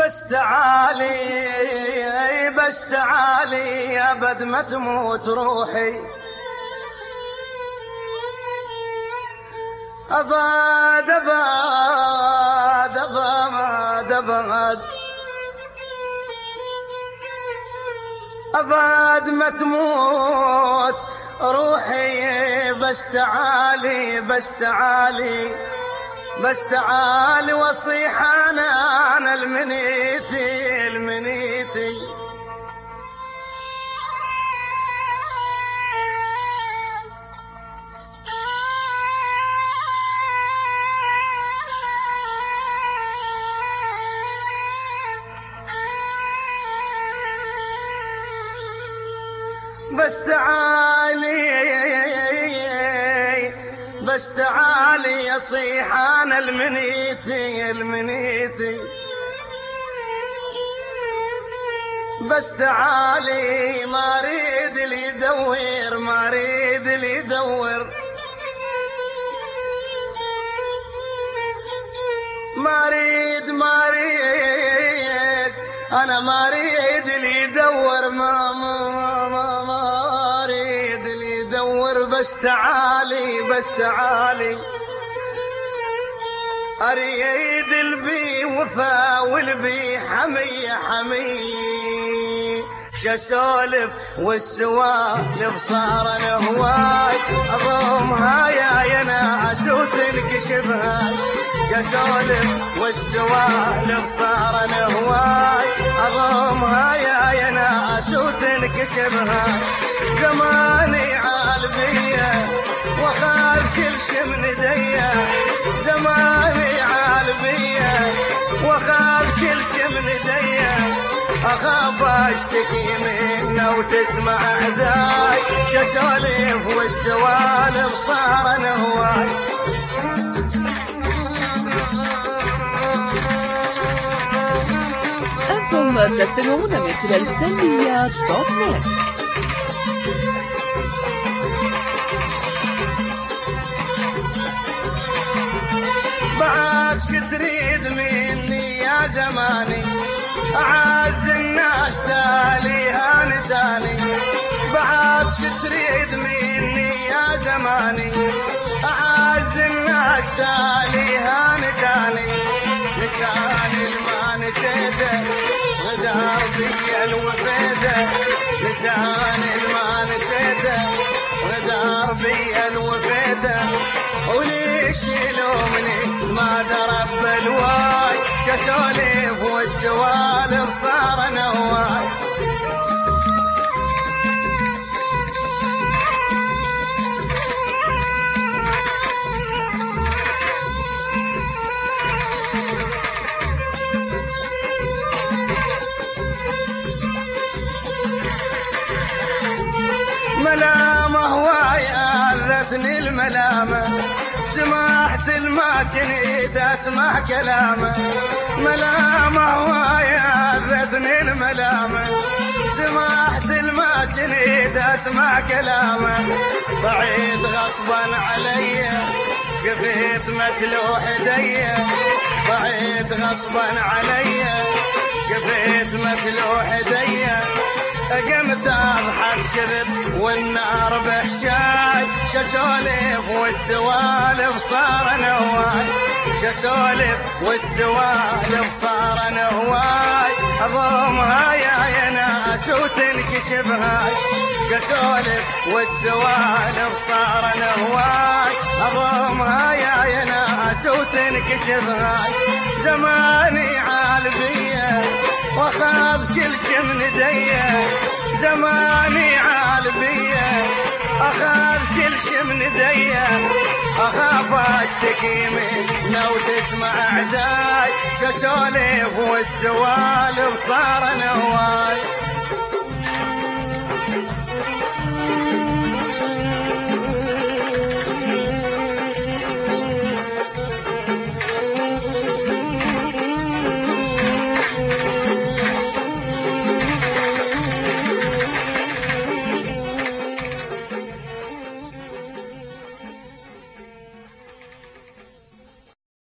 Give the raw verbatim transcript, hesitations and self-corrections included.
بس تعالي بس تعالي أبد ما تموت روحي، أبد أبد أبد أبد أبد ما تموت روحي. بس تعالي بس تعالي بس تعالي وصيح أنا أنا المنيتي المنيتي. بس تعالي بس تعالي يصيح أنا المنيتي المنيتي. بس تعالي ما أريد اللي يدور ما أريد اللي يدور ما أريد ما أريد أنا ما أريد اللي يدور ما ما ما ما أريد اللي يدور. بس تعالي بس تعالي أريد البي وفا والبي حمي حمي. شسولف والسوالف صار الهواي أضمها يا ناس وتنكشفها. شسولف والسوالف صار الهواي أضمها يا ناس وتنكشفها. زماني عالبية وخاف كل شي من ايديا. زماني عالبية وخاف كل شي من ايديا. أخاف أشتكي منه وتسمع عداي. شسولف والسوالف صار نهواي. أنتم تستمعون من خلال سلمية دوت نت. بعد شو تريد مني يا زماني أعز الناس تاليها نساني. بعد شو تريد مني يا زماني أعز الناس تاليها نساني. لساني ما نسيته غدار بي الوفيده. لساني ما نسيته غدار بي الوفيده. وليش يلومني ما درب بالواي. شسولف والسوالف صار نواي. ملامة هواي آذتني الملامة. سمعت الما جنيت أسمع كلامه. ملامة هواي آذتني الملامة. سمعت الما جنيت أسمع كلامه. بعيد غصبا علي شفيت متلوح ايديا. بعيد غصبا علي شفيت متلوح ايديا. قمت اضحك شرب والنار بحشاي. شسولف والسوالف صار نواي. شسولف والسوالف صار نواي. اضمها يا ناس وتنكشف هاي. شسولف والسوالف صار نواي. اضمها يا ناس وتنكشف هاي. زماني عالبيه وخاف كل شي من ايديا. زماني عالبية أخاف كل شي من ايديا. أخاف أشتكي منه وتسمع عداي. شسولف والسوالف صار نهواي.